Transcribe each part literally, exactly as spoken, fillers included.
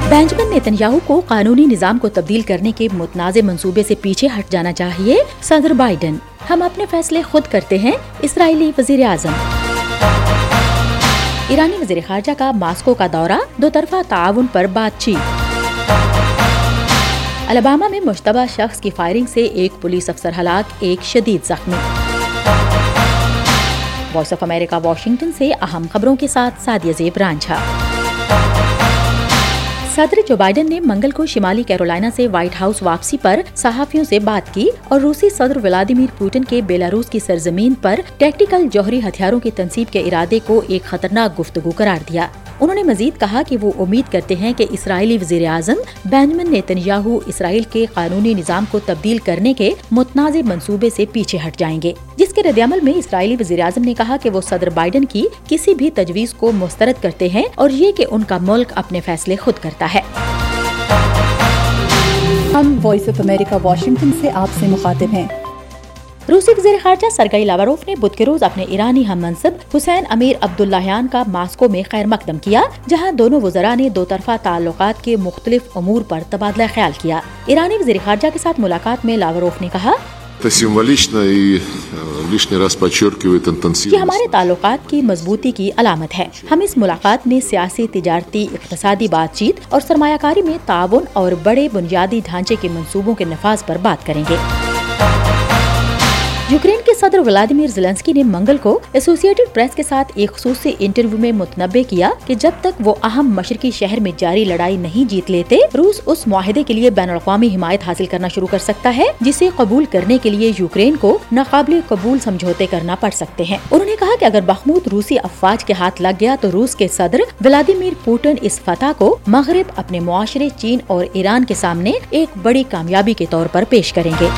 Benjamin Netanyahu को कानूनी निजाम को तब्दील करने के मुतनाज़े मंसूबे से पीछे हट जाना चाहिए, सदर बाइडन। हम अपने फैसले खुद करते हैं, इस्राएली वज़ीर आज़म। ईरानी वज़ीर ख़ारजा का मास्को का दौरा, दो तरफ़ा ताआवुन पर बातचीत। अलबामा में मुश्तबा शख्स की फायरिंग से एक पुलिस अफसर हलाक, एक शदीद जख्मी। वॉइस ऑफ अमेरिका वाशिंगटन से अहम खबरों के साथ सादिया ज़ेब रांझा। सदर जो बाइडन ने मंगल को शिमाली कैरोलिना से व्हाइट हाउस वापसी पर सहाफियों से बात की और रूसी सदर व्लादिमीर पुतिन के बेलारूस की सरजमीन पर टैक्टिकल जौहरी हथियारों की तनसीब के इरादे को एक खतरनाक गुफ्तगू करार दिया। उन्होंने मजीद कहा कि वो उम्मीद करते हैं कि इस्राएली वज़ीर आज़म बेंजामिन नेतन्याहू इसराइल के कानूनी निज़ाम को तब्दील करने के मुतनाज़े मंसूबे से पीछे हट जाएंगे, जिसके रद्दअमल में इस्राएली वज़ीर आज़म ने कहा कि वो सदर बाइडन की किसी भी तजवीज़ को मुस्तरद करते हैं और ये कि उनका मुल्क अपने फैसले खुद करता है। हम वॉइस ऑफ अमेरिका वाशिंगटन से आपसे मुखातिब हैं। रूसी वज़ीर ख़ारजा सरगई लावरोफ ने बुध के रोज अपने ईरानी हममनसब हुसैन अमीर अब्दुल्लाहियान का मास्को में खैर मकदम किया, जहां दोनों वज़रा ने दो तरफ़ा ताल्लुकात के मुख्तलिफ उमूर पर तबादला ख्याल किया। ईरानी वज़ीर ख़ारजा के साथ मुलाकात में लावरोफ ने कहा, ये हमारे ताल्लुकात की मजबूती की अलामत है। हम इस मुलाकात में सियासी, तिजारती, इक़्तिसादी बातचीत और सरमायाकारी में ताउन और बड़े बुनियादी ढांचे के मंसूबों के नफाज पर बात करेंगे। यूक्रेन के सदर व्लादिमीर ज़ेलेंस्की ने मंगल को एसोसिएटेड प्रेस के साथ एक ख़ुसूसी इंटरव्यू में मुतनब्बे किया कि जब तक वो अहम मशरकी शहर में जारी लड़ाई नहीं जीत लेते, रूस उस मुआहदे के लिए बैनुल अक़वामी हिमायत हासिल करना शुरू कर सकता है जिसे कबूल करने के लिए यूक्रेन को नाकाबिल कबूल समझौते करना पड़ सकते हैं। उन्होंने कहा कि अगर बखमूत रूसी अफवाज के हाथ लग गया तो रूस के सदर व्लादिमीर पुतिन इस फतह को मगरिब अपने मुआशरे चीन और ईरान के सामने एक बड़ी कामयाबी के तौर पर पेश करेंगे।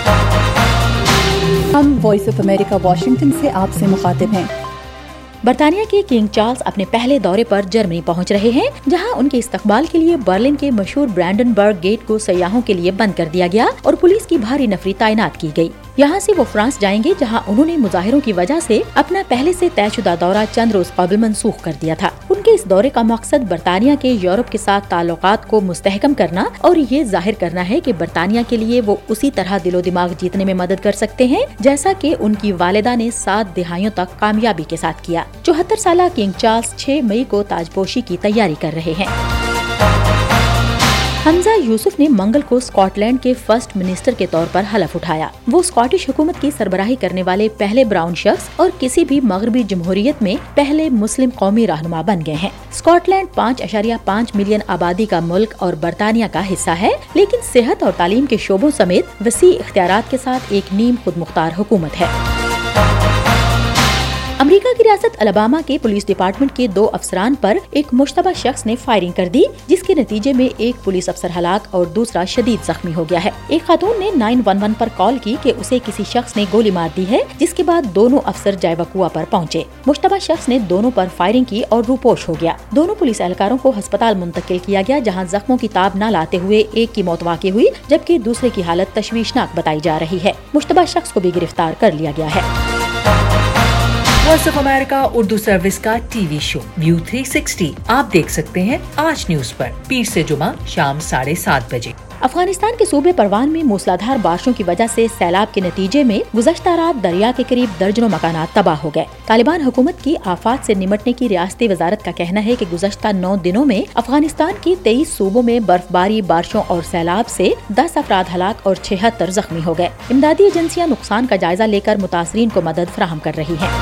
हम वॉइस ऑफ अमेरिका वाशिंगटन से आपसे मुखातिब हैं। बरतानिया के किंग चार्ल्स अपने पहले दौरे पर जर्मनी पहुंच रहे हैं, जहां उनके इस्तकबाल के लिए बर्लिन के मशहूर ब्रांडनबर्ग गेट को सयाहों के लिए बंद कर दिया गया और पुलिस की भारी नफरी तैनात की गई। यहां से वो फ्रांस जाएंगे, जहां उन्होंने मुजाहिरों की वजह से अपना पहले से तयशुदा दौरा चंद रोज कबल मनसूख कर दिया था। उनके इस दौरे का मकसद बरतानिया के यूरोप के साथ ताल्लुकात को मुस्तहकम करना और ये जाहिर करना है कि बरतानिया के लिए वो उसी तरह दिलो दिमाग जीतने में मदद कर सकते हैं जैसा कि उनकी वालिदा ने सात दिहाइयों तक कामयाबी के साथ किया। चौहत्तर साल किंग चार्ल्स छह मई को ताजपोशी की तैयारी कर रहे हैं। हमजा यूसुफ ने मंगल को स्कॉटलैंड के फर्स्ट मिनिस्टर के तौर पर हलफ उठाया। वो स्कॉटिश हुकूमत की सरबराही करने वाले पहले ब्राउन शख्स और किसी भी मगरबी जमहूरियत में पहले मुस्लिम कौमी रहनुमा बन गए हैं। स्कॉटलैंड पाँच अशारिया पाँच मिलियन आबादी का मुल्क और बरतानिया का हिस्सा है, लेकिन सेहत और तालीम के शोबों समेत वसी इख्तियारात के साथ एक नीम खुद मुख्तार हुकूमत है। अमेरिका की रियासत अलबामा के पुलिस डिपार्टमेंट के दो अफसरान पर एक मुश्तबा शख्स ने फायरिंग कर दी, जिसके नतीजे में एक पुलिस अफसर हलाक और दूसरा शदीद जख्मी हो गया है। एक खातून ने नौ एक एक पर कॉल की कि उसे किसी शख्स ने गोली मार दी है, जिसके बाद दोनों अफसर जायवकुआ पर पहुंचे। मुश्तबा शख्स ने दोनों पर फायरिंग की और रूपोश हो गया। दोनों पुलिस एहलकारों को अस्पताल मुंतकिल किया गया, जहाँ जख्मों की ताब न लाते हुए एक की मौत वाक़ई हुई, जबकि दूसरे की हालत तशवीशनाक बताई जा रही है। मुश्तबा शख्स को भी गिरफ्तार कर लिया गया है। Voice of America Urdu service का TV show view three sixty आप देख सकते हैं आज न्यूज पर पीर से जुमा शाम साढ़े सात बजे। अफगानिस्तान के सूबे परवान में मूसलाधार बारिशों की वजह से सैलाब के नतीजे में गुज़श्ता रात दरिया के करीब दर्जनों मकानात तबाह हो गए। तालिबान हुकूमत की आफात से निमटने की रियासती वजारत का कहना है कि गुज़श्ता नौ दिनों में अफगानिस्तान के तेईस सूबों में बर्फबारी, बारिशों और सैलाब से दस अफराद हलाक और छिहत्तर जख्मी हो गए। इमदादी एजेंसियाँ नुकसान का जायजा लेकर मुतासरीन को मदद फराहम कर रही हैं।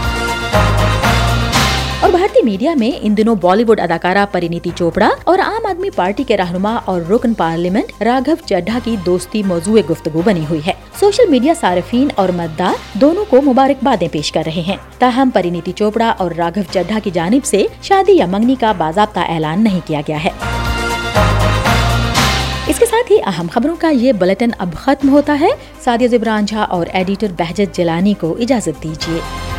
और भारतीय मीडिया में इन दिनों बॉलीवुड अदाकारा परिणीति चोपड़ा और आम आदमी पार्टी के रहनुमा और रुकन पार्लियामेंट राघव चड्ढा की दोस्ती मौजूए गुफ्तगू बनी हुई है। सोशल मीडिया सारिफीन और मद्दार दोनों को मुबारकबादें पेश कर रहे हैं। ताहम परिणीति चोपड़ा और राघव चड्ढा की जानिब से शादी या मंगनी का बाज़ाब्ता ऐलान नहीं किया गया है। इसके साथ ही अहम खबरों का ये बुलेटिन अब खत्म होता है। सादिया ज़ेब रांझा और एडिटर बहजत जिलानी को इजाजत दीजिए।